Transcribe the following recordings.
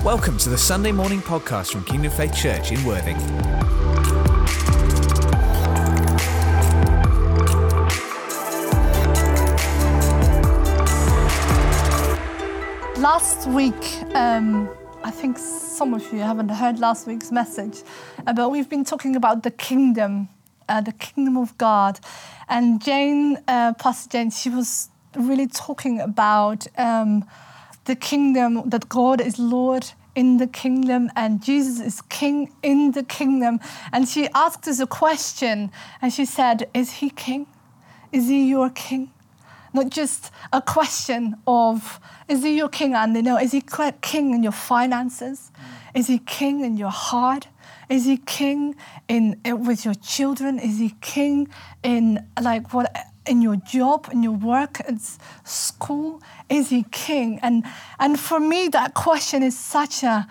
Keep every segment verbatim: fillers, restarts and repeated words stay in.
Welcome to the Sunday morning podcast from Kingdom Faith Church in Worthing. Last week, um, I think some of you haven't heard last week's message, uh, but we've been talking about the kingdom, uh, the kingdom of God. And Jane, uh, Pastor Jane, she was really talking about um, the kingdom, that God is Lord in the kingdom and Jesus is King in the kingdom. And she asked us a question and she said, is he king? Is he your king? Not just a question of, is he your king, Andy? No, is he king in your finances? Is he king in your heart? Is he king in, in with your children? Is he king in like what in your job, in your work, at school? Is he king? And and for me, that question is such a,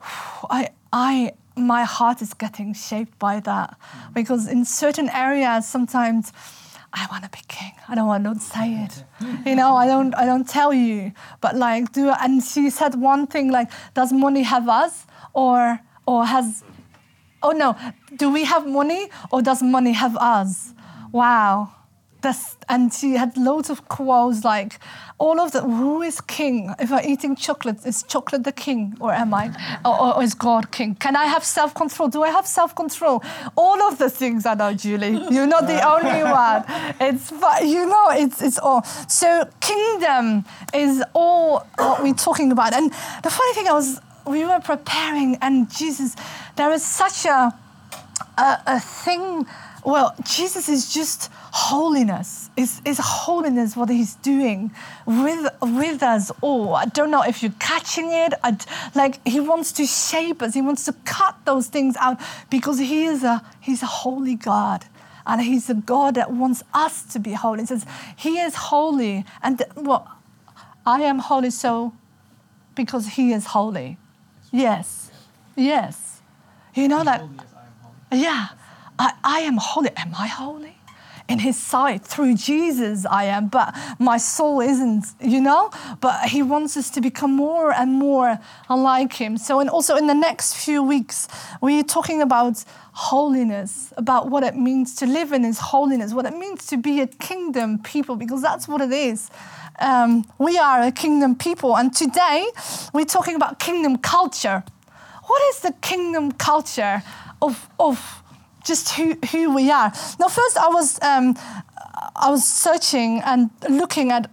I I my heart is getting shaped by that because in certain areas sometimes I want to be king. I don't want to say it. You know, I don't I don't tell you. But like do and she said one thing like, does money have us or or has oh no, do we have money or does money have us? Wow. That's, and she had loads of quotes like all of the, who is king? If I'm eating chocolate, is chocolate the king or am I? Or, or is God king? Can I have self-control? Do I have self-control? All of the things I know, Julie. You're not the only one. It's, you know, it's it's all. So kingdom is all what we're talking about. And the funny thing, I was, we were preparing and Jesus, there is such a, a, a thing. Well, Jesus is just holiness. Is is holiness what he's doing with with us all? I don't know if you're catching it. I, like he wants to shape us. He wants to cut those things out because he is a he's a holy God, and he's a God that wants us to be holy. He says he is holy, and well, I am holy so because he is holy. Yes, yes. You know that. Yeah. I, I am holy. Am I holy? In his sight, through Jesus I am, but my soul isn't, you know? But he wants us to become more and more like him. So, and also in the next few weeks, we're talking about holiness, about what it means to live in his holiness, what it means to be a kingdom people, because that's what it is. Um, we are a kingdom people. And today, we're talking about kingdom culture. What is the kingdom culture of of just who, who we are? Now, first I was um, I was searching and looking at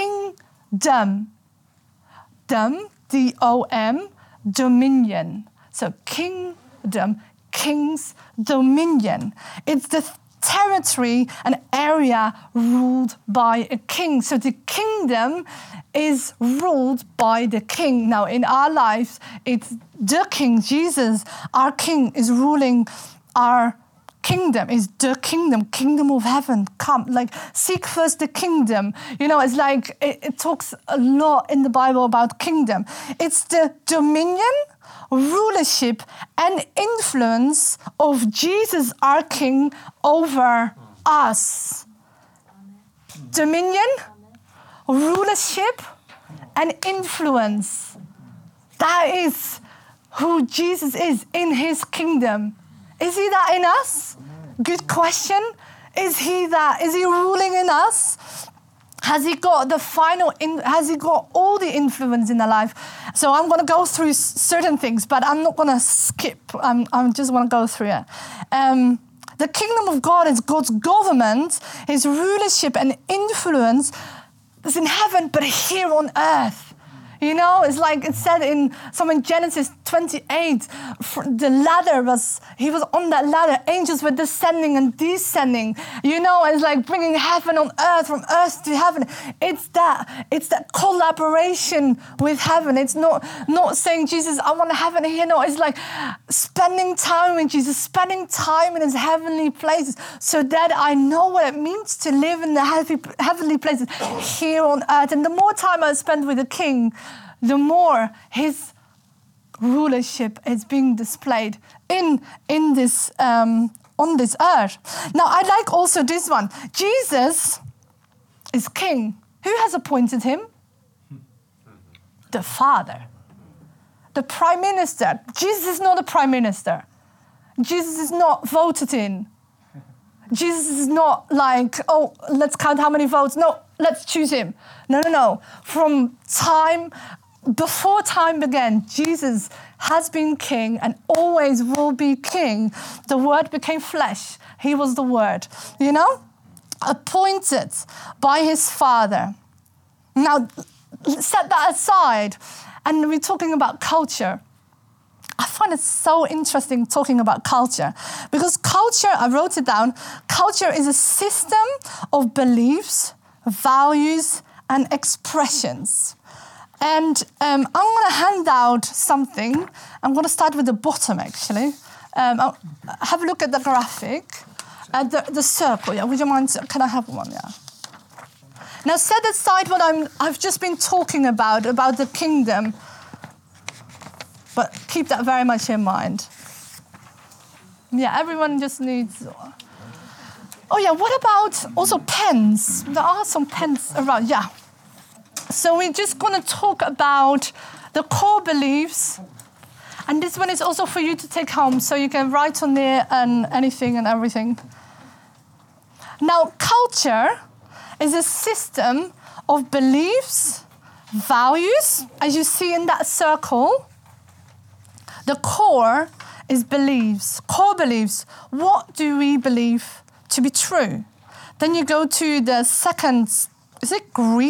kingdom, dom, D O M, dominion. So kingdom, king's dominion. It's the territory, an area ruled by a king. So the kingdom is ruled by the king. Now, in our lives, it's the king, Jesus, our king, is ruling our kingdom, is the kingdom, kingdom of heaven, come, like seek first the kingdom. You know, it's like, it, it talks a lot in the Bible about kingdom. It's the dominion, rulership, and influence of Jesus, our king, over us. Dominion, rulership, and influence. That is who Jesus is in his kingdom. Is he that in us? Good question. Is he that? Is he ruling in us? Has he got the final, in, has he got all the influence in our life? So I'm going to go through certain things, but I'm not going to skip. I'm, I just want to go through it. Um, the kingdom of God is God's government, his rulership and influence is in heaven, but here on earth. You know, it's like it said in some in Genesis twenty-eight, the ladder was, he was on that ladder. Angels were descending and descending. You know, it's like bringing heaven on earth, from earth to heaven. It's that, it's that collaboration with heaven. It's not, not saying, Jesus, I want heaven here. No, it's like spending time with Jesus, spending time in his heavenly places so that I know what it means to live in the heavenly places here on earth. And the more time I spend with the King, the more his rulership is being displayed in, in this, um, on this earth. Now, I like also this one. Jesus is king. Who has appointed him? The Father. the prime minister. Jesus is not a prime minister. Jesus is not voted in. Jesus is not like, oh, let's count how many votes. No, let's choose him. No, no, no. From time, before time began, Jesus has been king and always will be king. The word became flesh. He was the word, you know? Appointed by his Father. Now, set that aside. And we're talking about culture. I find it so interesting talking about culture because culture, I wrote it down, culture is a system of beliefs, values, and expressions. And um, I'm going to hand out something. I'm going to start with the bottom, actually. Um, I'll have a look at the graphic, at the, the circle. Yeah, would you mind? Can I have one? Yeah. Now, set aside what I'm, I've just been talking about, about the kingdom. But keep that very much in mind. Yeah, everyone just needs... Oh, yeah, what about also pens? There are some pens around, yeah. So we're just going to talk about the core beliefs. And this one is also for you to take home, so you can write on there and anything and everything. Now, culture is a system of beliefs, values, as you see in that circle. The core is beliefs, core beliefs. What do we believe to be true? Then you go to the second, is it green?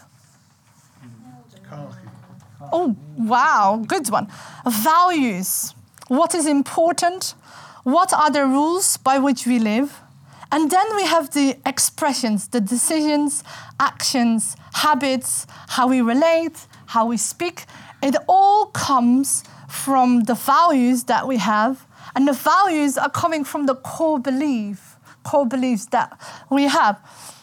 Oh, wow, good one. Values. What is important? What are the rules by which we live? And then we have the expressions, the decisions, actions, habits, how we relate, how we speak. It all comes from the values that we have, and the values are coming from the core belief, core beliefs that we have.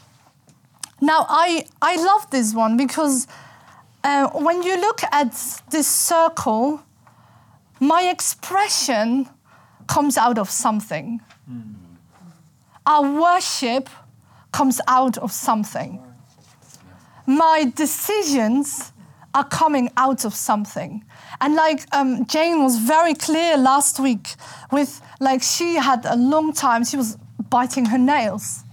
Now, I, I love this one because uh, when you look at this circle, my expression comes out of something. Mm. Our worship comes out of something. My decisions are coming out of something. And like um, Jane was very clear last week with, like, she had a long time, she was biting her nails.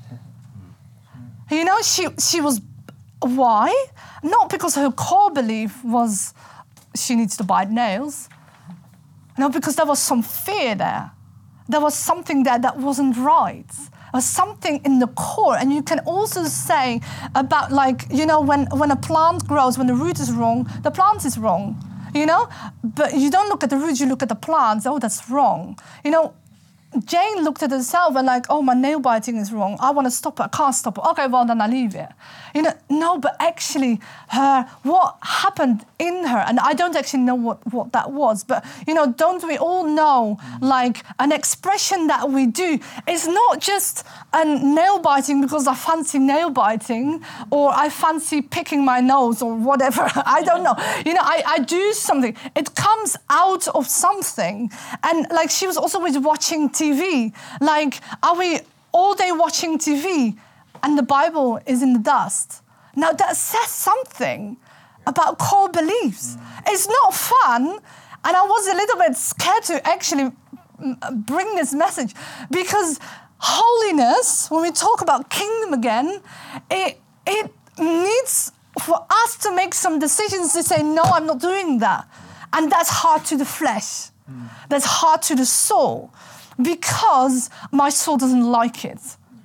You know, she, she was, why? Not because her core belief was she needs to bite nails. No, because there was some fear there. There was something there that wasn't right. Or something in the core. And you can also say about, like, you know, when, when a plant grows, when the root is wrong, the plant is wrong, you know? But you don't look at the root, you look at the plant. Oh, that's wrong. You know, Jane looked at herself and like, oh, my nail biting is wrong. I want to stop it. I can't stop it. Okay, well, then I leave it. You know, no, but actually, her, what happened in her, and I don't actually know what, what that was, but, you know, don't we all know, like, an expression that we do is not just a nail biting because I fancy nail biting or I fancy picking my nose or whatever. I don't know. You know, I, I do something. It comes out of something. And, like, she was also always watching T V. Like, are we all day watching T V and the Bible is in the dust? Now, that says something about core beliefs. Mm. It's not fun, and I was a little bit scared to actually bring this message because holiness, when we talk about kingdom again, it, it needs for us to make some decisions to say, no, I'm not doing that. And that's hard to the flesh. Mm. That's hard to the soul. Because my soul doesn't like it.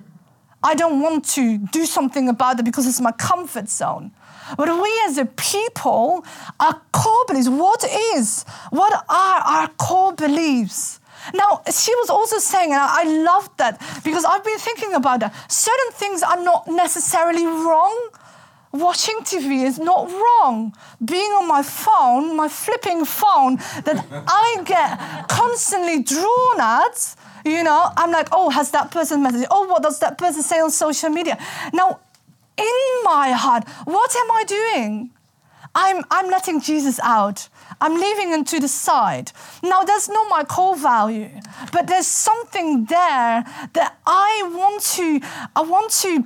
I don't want to do something about it because it's my comfort zone. But we as a people, our core beliefs, what is, what are our core beliefs? Now, she was also saying, and I loved that, because I've been thinking about that, certain things are not necessarily wrong. Watching T V is not wrong. Being on my phone, my flipping phone, that I get constantly drawn at, you know, I'm like, oh, has that person messaged? Oh, what does that person say on social media? Now, in my heart, what am I doing? I'm, I'm letting Jesus out. I'm leaving him to the side. Now, that's not my core value, but there's something there that I want to, I want to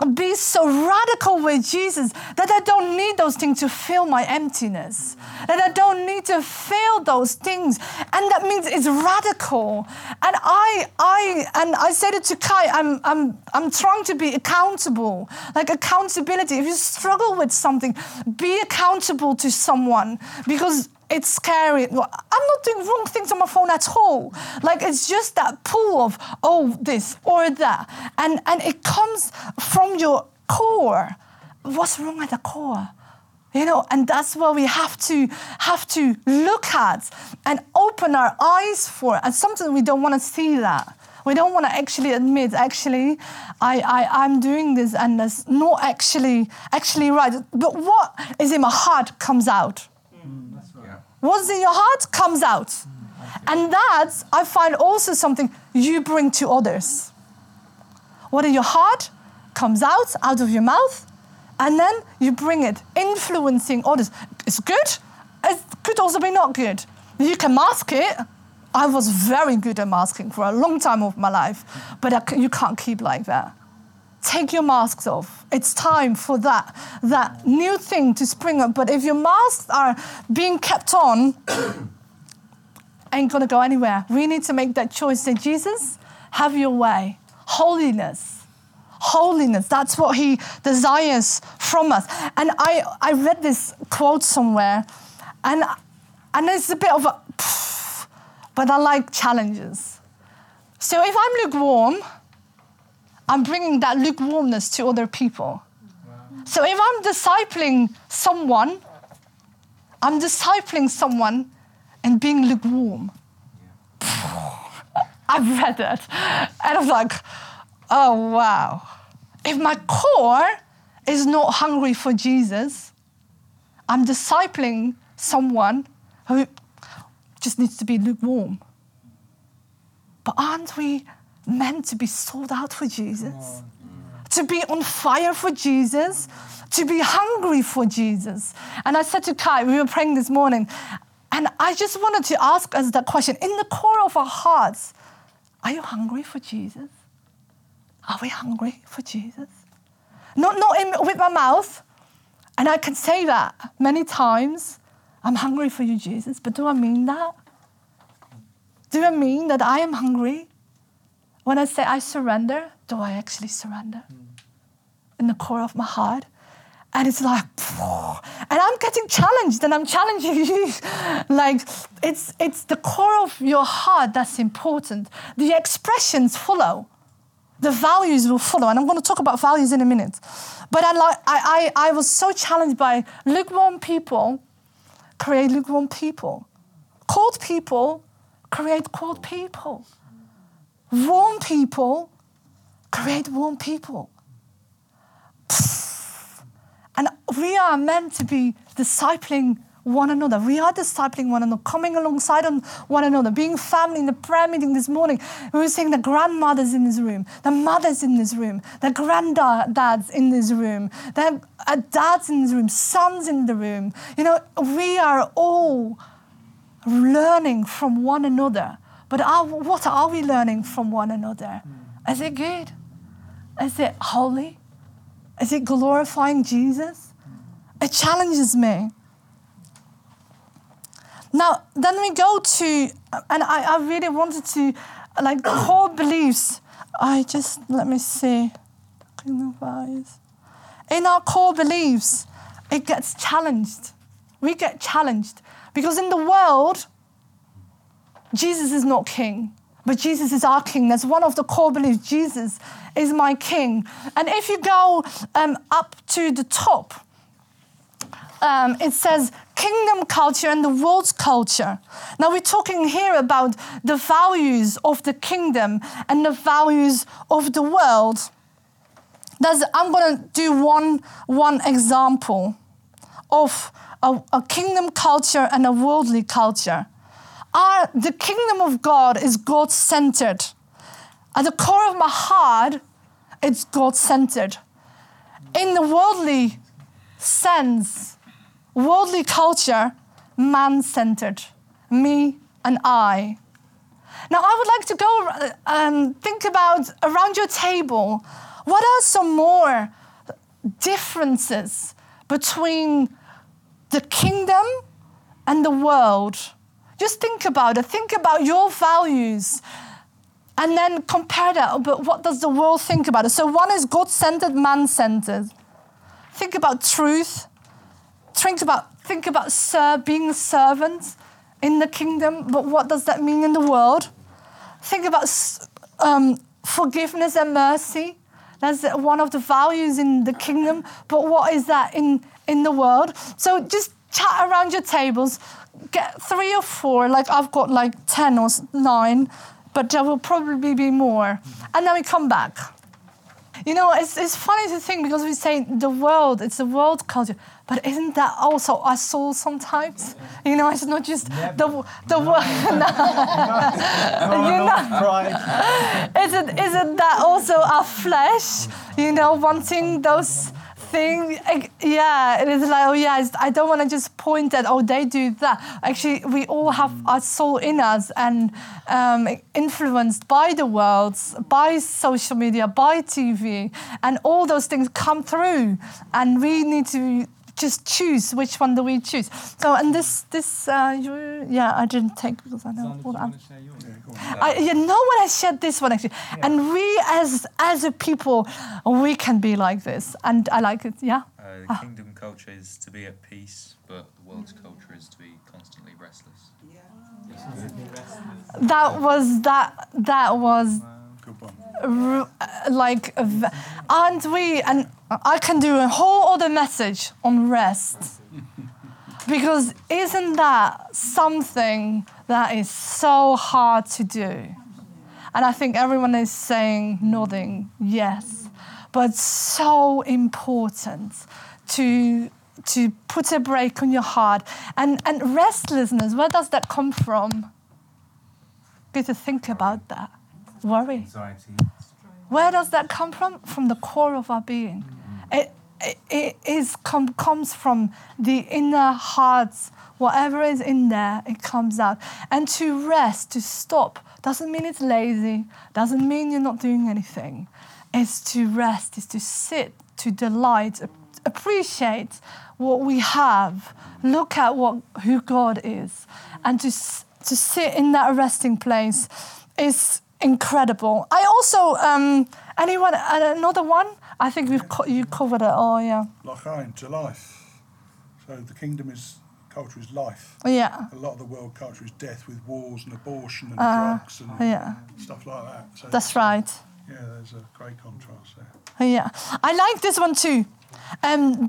be so radical with Jesus that I don't need those things to fill my emptiness, that I don't need to feel those things. And that means it's radical. And I I and I said it to Kai, I'm I'm I'm trying to be accountable, like accountability. If you struggle with something, be accountable to someone, because it's scary. I'm not doing wrong things on my phone at all. Like, it's just that pull of, oh, this or that. And, and it comes from your core. What's wrong at the core? You know, and that's what we have to have to look at and open our eyes for. And sometimes we don't want to see that. We don't want to actually admit, actually, I, I, I'm doing this and that's not actually, actually right. But what is in my heart comes out. What's in your heart comes out. Mm, and that's, I find, also something you bring to others. What in your heart comes out, out of your mouth, and then you bring it, influencing others. It's good. It could also be not good. You can mask it. I was very good at masking for a long time of my life, but I, you can't keep like that. Take your masks off. It's time for that, that new thing to spring up. But if your masks are being kept on, ain't gonna go anywhere. We need to make that choice. Say, Jesus, have your way. Holiness. Holiness. That's what he desires from us. And I, I read this quote somewhere, and, and it's a bit of a, pff, but I like challenges. So if I'm lukewarm, I'm bringing that lukewarmness to other people. Wow. So if I'm discipling someone, I'm discipling someone and being lukewarm. Yeah. I've read that. And I was like, oh, wow. If my core is not hungry for Jesus, I'm discipling someone who just needs to be lukewarm. But aren't we meant to be sold out for Jesus, to be on fire for Jesus, to be hungry for Jesus? And I said to Kai, we were praying this morning, and I just wanted to ask us that question. In the core of our hearts, are you hungry for Jesus? Are we hungry for Jesus? Not, not in, with my mouth, and I can say that many times, I'm hungry for you, Jesus, but do I mean that? Do I mean that I am hungry? When I say I surrender, do I actually surrender? Mm. In the core of my heart? And it's like, and I'm getting challenged, and I'm challenging you. Like, it's it's the core of your heart that's important. The expressions follow. The values will follow. And I'm going to talk about values in a minute. But I, like, I, I, I was so challenged by lukewarm people create lukewarm people. Cold people create cold people. Warm people create warm people. And we are meant to be discipling one another. We are discipling one another, coming alongside on one another, being family. In the prayer meeting this morning, we were saying the grandmothers in this room, the mothers in this room, the granddads in this room, the dads in this room, sons in the room. You know, we are all learning from one another. But are, what are we learning from one another? Is it good? Is it holy? Is it glorifying Jesus? It challenges me. Now, then we go to, and I, I really wanted to, like, core beliefs. I just, let me see. In our core beliefs, it gets challenged. We get challenged. Because in the world, Jesus is not king, but Jesus is our king. That's one of the core beliefs. Jesus is my king. And if you go um, up to the top, um, it says kingdom culture and the world's culture. Now we're talking here about the values of the kingdom and the values of the world. There's, I'm going to do one, one example of a, a kingdom culture and a worldly culture. Our, the kingdom of God is God-centered. At the core of my heart, it's God-centered. In the worldly sense, worldly culture, man-centered. Me and I. Now, I would like to go and um, think about around your table, What are some more differences between the kingdom and the world? Just think about it. Think about your values and then compare that. But what does the world think about it? So one is God-centered, man-centered. Think about truth. Think about, think about ser- being a servant in the kingdom. But what does that mean in the world? Think about um, forgiveness and mercy. That's one of the values in the kingdom. But what is that in, in the world? So just chat around your tables. Get three or four. Like I've got like ten or nine. But there will probably be more. And then we come back. You know, it's it's funny to think because we say the world, it's the world culture. But isn't that also our soul sometimes? You know, it's not just Never. the the no. world. no, you no, know, pride. Isn't isn't that also our flesh? You know, wanting those things. Yeah, it is like, oh yeah, I don't want to just point at, oh, they do that. Actually, we all have our soul in us and um, influenced by the world, by social media, by T V, and all those things come through, and we need to just choose which one do we choose. So, and this, this, uh, you, yeah, I didn't take because I know. What I'm, I, you know what I shared this one actually, yeah. And we as as a people, we can be like this, and I like it. Yeah. Uh, the kingdom culture is to be at peace, but the world's culture is to be constantly restless. Yeah. That was that. That was. Good one. R- like, aren't we? And I can do a whole other message on rest. Because isn't that something that is so hard to do? And I think everyone is saying, nodding, yes. But so important to to put a break on your heart. And, and restlessness, where does that come from? Good to think about that. Worry. Anxiety. Where does that come from? From the core of our being. It, it, it is com- comes from the inner hearts. Whatever is in there, it comes out. And to rest, to stop, doesn't mean it's lazy, doesn't mean you're not doing anything. It's to rest, it's to sit, to delight, appreciate what we have, look at what who God is, and to to sit in that resting place is incredible. I also, um, anyone, another one? I think we've co- you covered it all, yeah. L'chaim, to life. So the kingdom is, culture is life. Yeah. A lot of the world culture is death with wars and abortion and Uh, drugs and yeah. stuff like that. So That's right. Yeah, there's a great contrast there. Yeah. I like this one too. Um,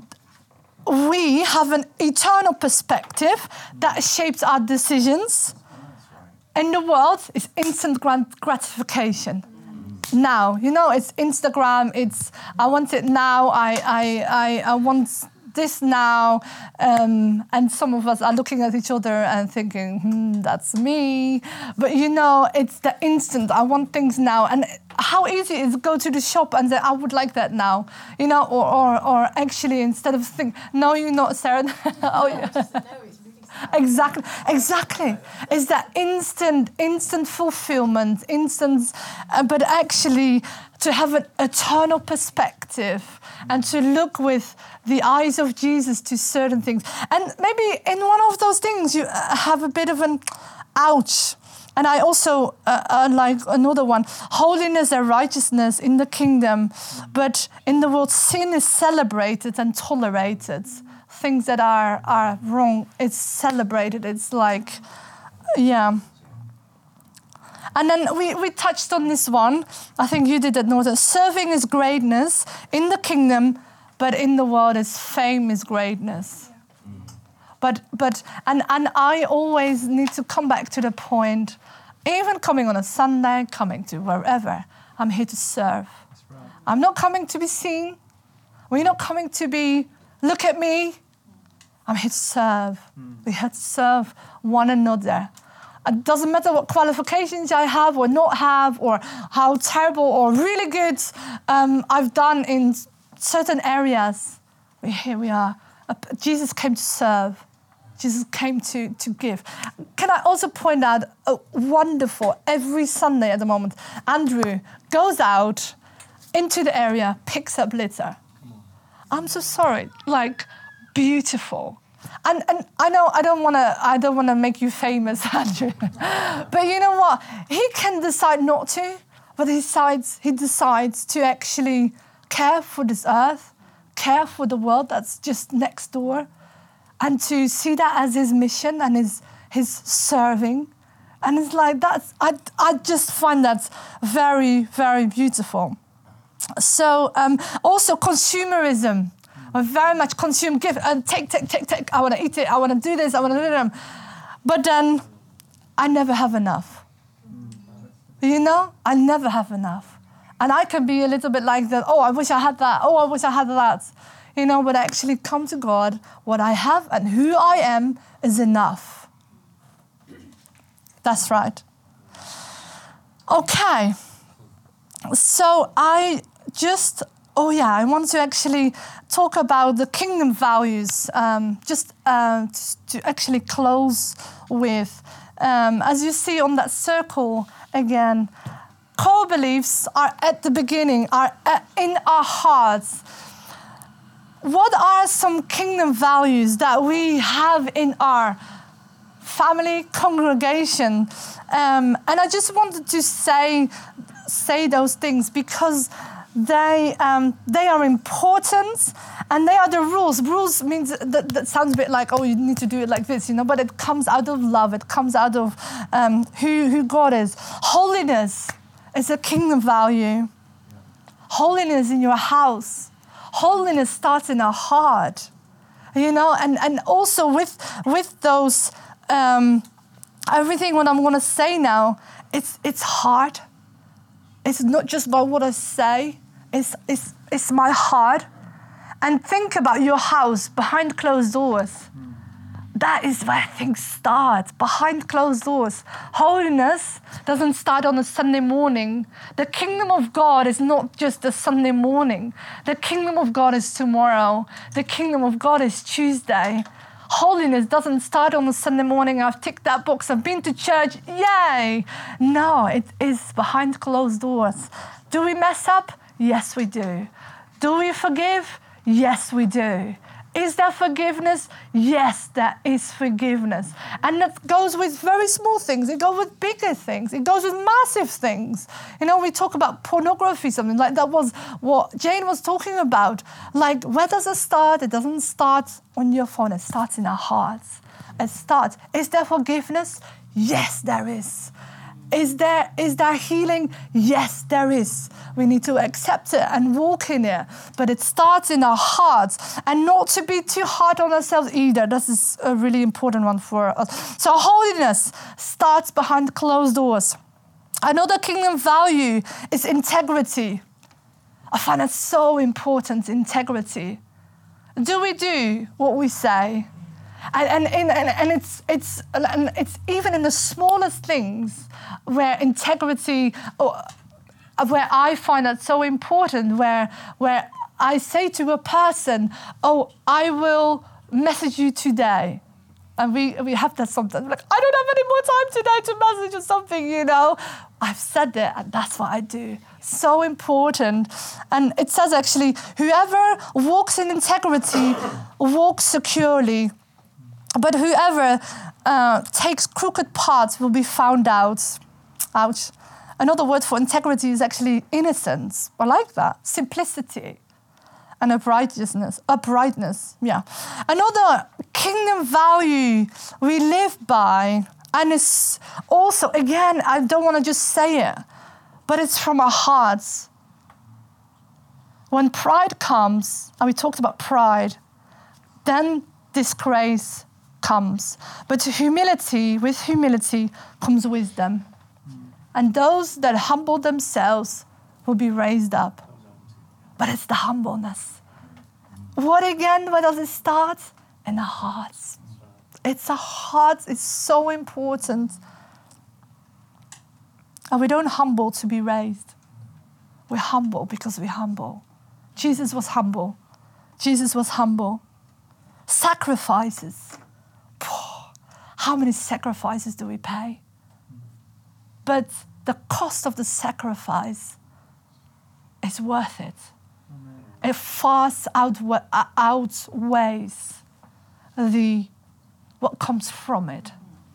we have an eternal perspective that shapes our decisions. In the world, it's instant grat- gratification. Now, you know, it's Instagram. It's I want it now. I I I, I want this now. Um, and some of us are looking at each other and thinking, hmm, that's me. But you know, it's the instant. I want things now. And how easy is it to go to the shop and say, I would like that now, you know, or or, or actually instead of think, no, you're not, Sarah. Oh yeah. Exactly, exactly. It's that instant, instant fulfillment, instant, uh, but actually to have an eternal perspective and to look with the eyes of Jesus to certain things. And maybe in one of those things you have a bit of an ouch. And I also uh, uh, like another one, holiness and righteousness in the kingdom, but in the world sin is celebrated and tolerated. Things that are, are wrong, it's celebrated. It's like, yeah. And then we, we touched on this one. I think you did it, Norton. Serving is greatness in the kingdom, but in the world is fame is greatness. But but and, and I always need to come back to the point, even coming on a Sunday, coming to wherever, I'm here to serve. I'm not coming to be seen. We're not coming to be, look at me. I'm here to serve. Mm. We're here to serve one another. It doesn't matter what qualifications I have or not have, or how terrible or really good um, I've done in certain areas. Here we are. Jesus came to serve. Jesus came to, to give. Can I also point out, oh, wonderful, every Sunday at the moment, Andrew goes out into the area, picks up litter. I'm so sorry. Like, beautiful. And and I know I don't want to I don't want to make you famous, Andrew. But you know what? He can decide not to, but he decides he decides to actually care for this earth, care for the world that's just next door, and to see that as his mission and his his serving. And it's like that's I I just find that very, very beautiful. So um, also consumerism. I very much consume, give, and take, take, take, take. I want to eat it. I want to do this. I want to do them. But then I never have enough. You know, I never have enough. And I can be a little bit like that. Oh, I wish I had that. Oh, I wish I had that. You know, but I actually come to God. What I have and who I am is enough. That's right. Okay. So I just... Oh yeah, I want to actually talk about the kingdom values, um, just uh, to actually close with. Um, as you see on that circle again, core beliefs are at the beginning, are at, in our hearts. What are some kingdom values that we have in our family, congregation? Um, and I just wanted to say, say those things because They um, they are important, and they are the rules. Rules means that, that sounds a bit like, oh, you need to do it like this, you know. But it comes out of love. It comes out of um, who who God is. Holiness is a kingdom value. Holiness in your house. Holiness starts in our heart, you know. And and also with with those um, everything what I'm going to say now, it's it's hard. It's not just about what I say. It's, it's, it's my heart. And think about your house behind closed doors. Mm. That is where things start, behind closed doors. Holiness doesn't start on a Sunday morning. The kingdom of God is not just a Sunday morning. The kingdom of God is tomorrow. The kingdom of God is Tuesday. Holiness doesn't start on a Sunday morning. I've ticked that box. I've been to church. Yay. No, it is behind closed doors. Do we mess up? Yes, we do. Do we forgive? Yes, we do. Is there forgiveness? Yes, there is forgiveness. And that goes with very small things. It goes with bigger things. It goes with massive things. You know, we talk about pornography, something like that was what Jane was talking about. Like, where does it start? It doesn't start on your phone. It starts in our hearts. It starts. Is there forgiveness? Yes, there is. Is there, is there healing? Yes, there is. We need to accept it and walk in it. But it starts in our hearts, and not to be too hard on ourselves either. This is a really important one for us. So holiness starts behind closed doors. Another kingdom value is integrity. I find it so important, integrity. Do we do what we say? And, and, and, and it's, it's, and it's even in the smallest things where integrity, or, where I find that so important, where, where I say to a person, oh, I will message you today. And we, we have that sometimes. Like, I don't have any more time today to message or something, you know. I've said it, and that's what I do. So important. And it says actually, whoever walks in integrity walks securely. But whoever uh, takes crooked paths will be found out. Ouch. Another word for integrity is actually innocence. I like that. Simplicity and uprightness. Uprightness, yeah. Another kingdom value we live by, and it's also, again, I don't want to just say it, but it's from our hearts. When pride comes, and we talked about pride, then disgrace comes. But humility, with humility comes wisdom. And those that humble themselves will be raised up. But it's the humbleness. What again, where does it start? In the hearts. It's a heart, it's so important. And we don't humble to be raised. We're humble because we're humble. Jesus was humble. Jesus was humble. Sacrifices. How many sacrifices do we pay? But the cost of the sacrifice it's worth it. It far outwe- outweighs the what comes from it.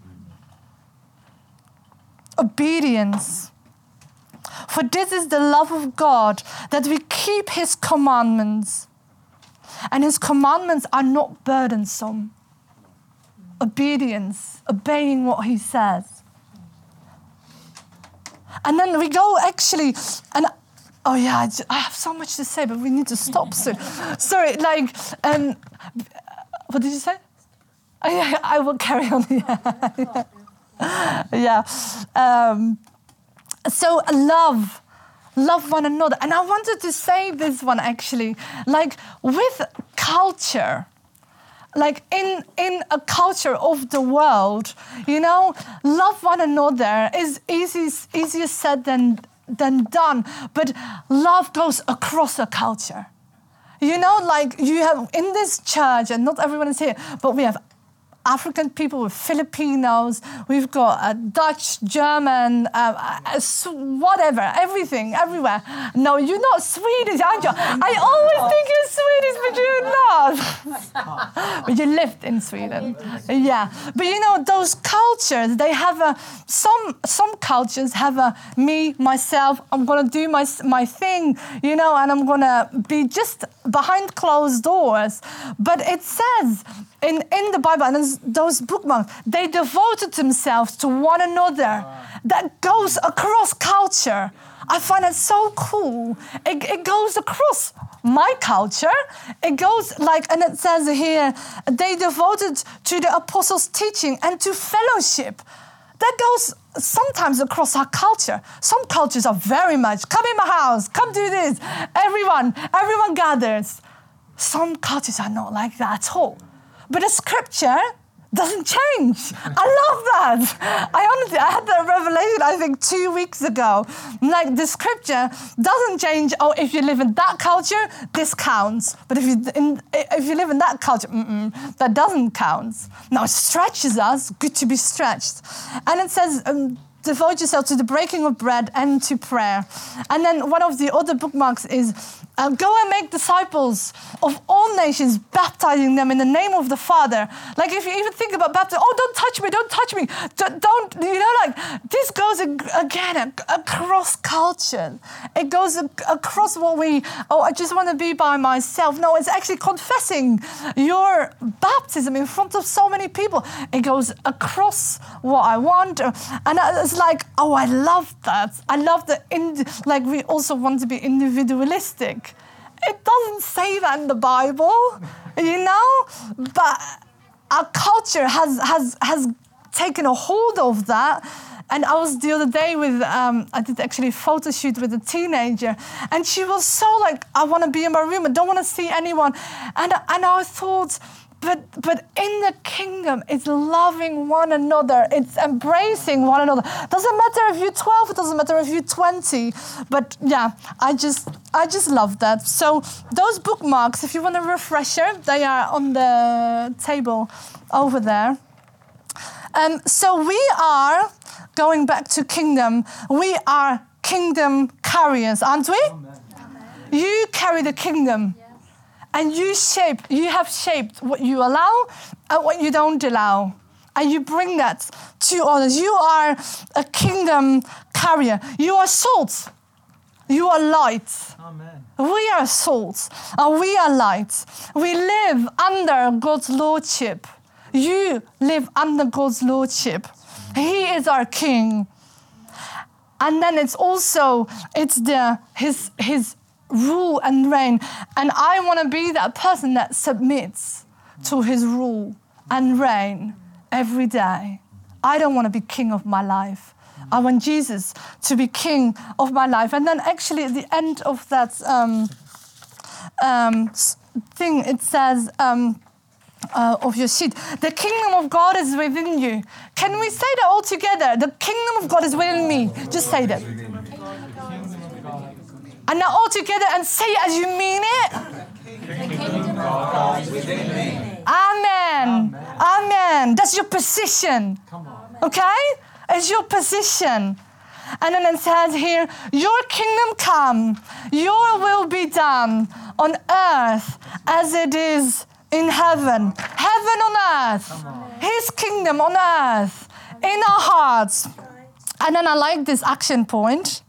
Obedience. For this is the love of God, that we keep his commandments. And his commandments are not burdensome. Obedience, obeying what he says. And then we go actually, and oh yeah, I, j- I have so much to say, but we need to stop soon. Sorry, like, um, what did you say? Oh, yeah, I will carry on. Yeah. yeah. Um, so love, love one another. And I wanted to say this one actually, like with culture, like in, in a culture of the world, you know, love one another is easy, easier said than, than done, but love goes across a culture. You know, like you have in this church, and not everyone is here, but we have African people with Filipinos, we've got uh, Dutch, German, uh, uh, whatever, everything, everywhere. No, you're not Swedish, aren't you? I always think you're Swedish, but you're not. But you lived in Sweden. Yeah. But you know, those cultures, they have a, some some cultures have a me, myself, I'm going to do my, my thing, you know, and I'm going to be just behind closed doors. But it says in, in the Bible, and those bookmarks, they devoted themselves to one another. That goes across culture. I find it so cool. It, it goes across my culture. It goes like, and it says here, they devoted to the apostles' teaching and to fellowship. That goes sometimes across our culture. Some cultures are very much, come in my house, come do this. Everyone, everyone gathers. Some cultures are not like that at all. But the scripture doesn't change. I love that. I honestly, I had that revelation, I think, two weeks ago. Like, the scripture doesn't change. Oh, if you live in that culture, this counts. But if you in, if you live in that culture, mm-mm, that doesn't count. Now, it stretches us. Good to be stretched. And it says, um, devote yourself to the breaking of bread and to prayer. And then one of the other bookmarks is, Uh, go and make disciples of all nations, baptizing them in the name of the Father. Like if you even think about baptism, oh, don't touch me, don't touch me. D- don't, you know, like this goes ag- again ac- across culture. It goes ac- across what we, oh, I just want to be by myself. No, it's actually confessing your baptism in front of so many people. It goes across what I want. And it's like, oh, I love that. I love the, ind- like we also want to be individualistic. It doesn't say that in the Bible, you know, but our culture has has has taken a hold of that. And I was the other day with, um, I did actually a photo shoot with a teenager, and she was so like, I want to be in my room, I don't want to see anyone. And and I thought, But but in the kingdom, it's loving one another. It's embracing one another. Doesn't matter if you're twelve. It doesn't matter if you're twenty. But yeah, I just I just love that. So those bookmarks, if you want a refresher, they are on the table over there. Um, so we are going back to kingdom. We are kingdom carriers, aren't we? Amen. You carry the kingdom. And you shape, you have shaped what you allow and what you don't allow. And you bring that to others. You are a kingdom carrier. You are salt. You are light. Amen. We are salt and we are light. We live under God's lordship. You live under God's lordship. He is our king. And then it's also, it's the his his rule and reign. And I want to be that person that submits to his rule and reign every day. I don't want to be king of my life. I want Jesus to be king of my life. And then actually at the end of that um, um, thing, it says um, uh, of your sheet, the kingdom of God is within you. Can we say that all together? The kingdom of God is within me. Just say that. And now all together and say it as you mean it. The kingdom of God is within me. Amen. Amen. Amen. That's your position. Come on. Okay? It's your position. And then it says here, your kingdom come, your will be done on earth as it is in heaven. Heaven on earth. His kingdom on earth. In our hearts. And then I like this action point.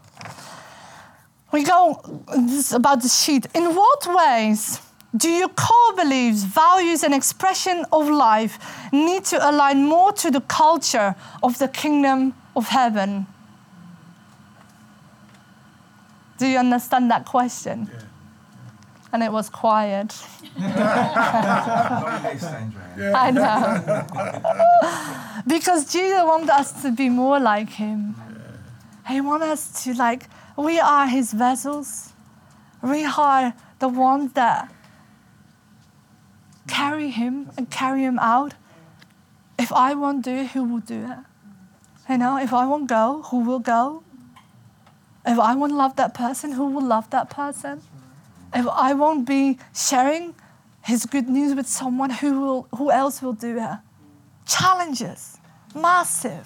We go, this is about the sheet. In what ways do your core beliefs, values, and expression of life need to align more to the culture of the kingdom of heaven? Do you understand that question? Yeah. And it was quiet. Yeah. I know. Because Jesus wants us to be more like him. He wants us to, like, we are his vessels. We are the ones that carry him and carry him out. If I won't do it, who will do it? You know, if I won't go, who will go? If I won't love that person, who will love that person? If I won't be sharing his good news with someone, who will, who else will do it? Challenges, massive.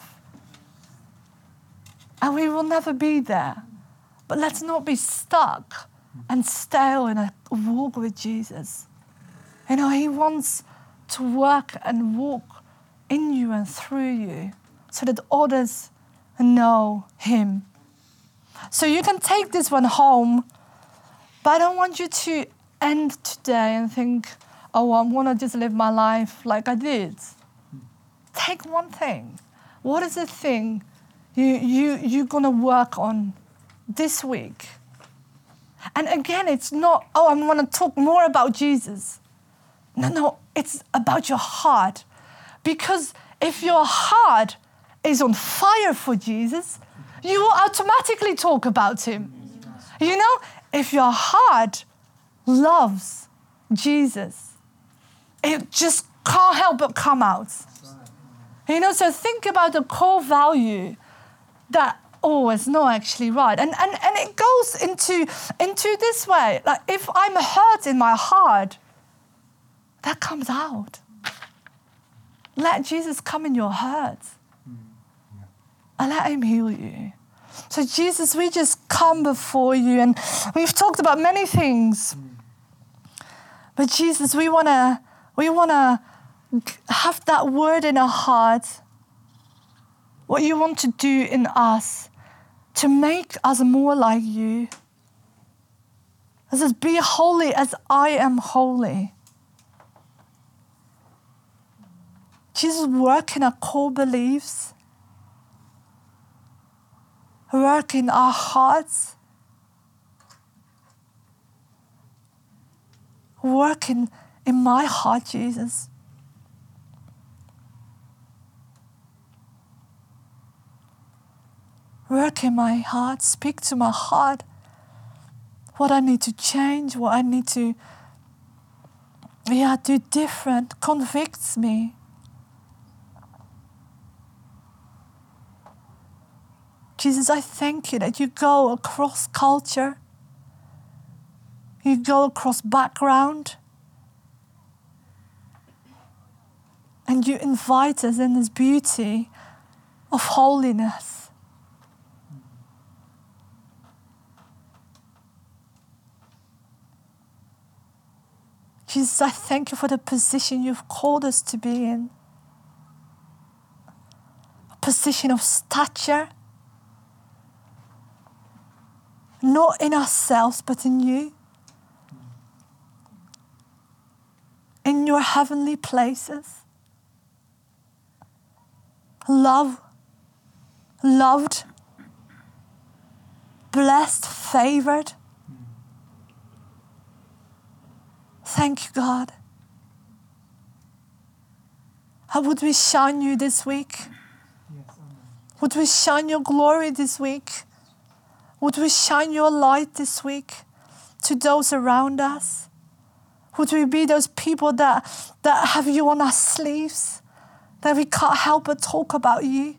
And we will never be there. But let's not be stuck and stale in a walk with Jesus. You know, he wants to work and walk in you and through you so that others know him. So you can take this one home, but I don't want you to end today and think, oh, I'm going to just live my life like I did. Take one thing. What is the thing you, you, you're going to work on this week? And again, it's not, oh, I'm going to talk more about Jesus. No, no, it's about your heart. Because if your heart is on fire for Jesus, you will automatically talk about him. You know, if your heart loves Jesus, it just can't help but come out. You know, so think about the core value that, oh, it's not actually right. And, and, and it goes into, into this way. Like, if I'm hurt in my heart, that comes out. Let Jesus come in your hurt. And let him heal you. So Jesus, we just come before you, and we've talked about many things. But Jesus, we want to we want to have that word in our heart. What you want to do in us to make us more like you. It says, be holy as I am holy. Jesus, work in our core beliefs. Work in our hearts. Work in, in my heart, Jesus. Work in my heart. Speak to my heart. What I need to change, what I need to yeah, do different, convicts me. Jesus, I thank you that you go across culture. You go across background. And you invite us in this beauty of holiness. Jesus, I thank you for the position you've called us to be in. A position of stature. Not in ourselves, but in you. In your heavenly places. Love, loved, blessed, favored. Thank you, God. How would we shine you this week? Would we shine your glory this week? Would we shine your light this week to those around us? Would we be those people that, that have you on our sleeves, that we can't help but talk about you?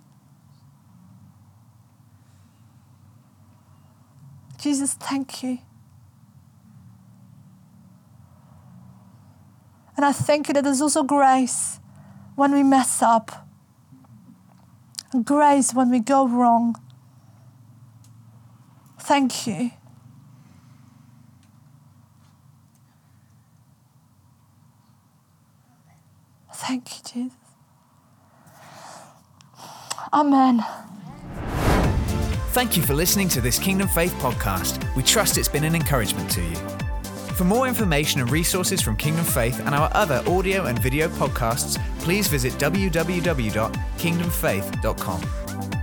Jesus, thank you. And I thank you that there's also grace when we mess up, and grace when we go wrong. Thank you. Thank you, Jesus. Amen. Thank you for listening to this Kingdom Faith podcast. We trust it's been an encouragement to you. For more information and resources from Kingdom Faith and our other audio and video podcasts, please visit w w w dot kingdom faith dot com.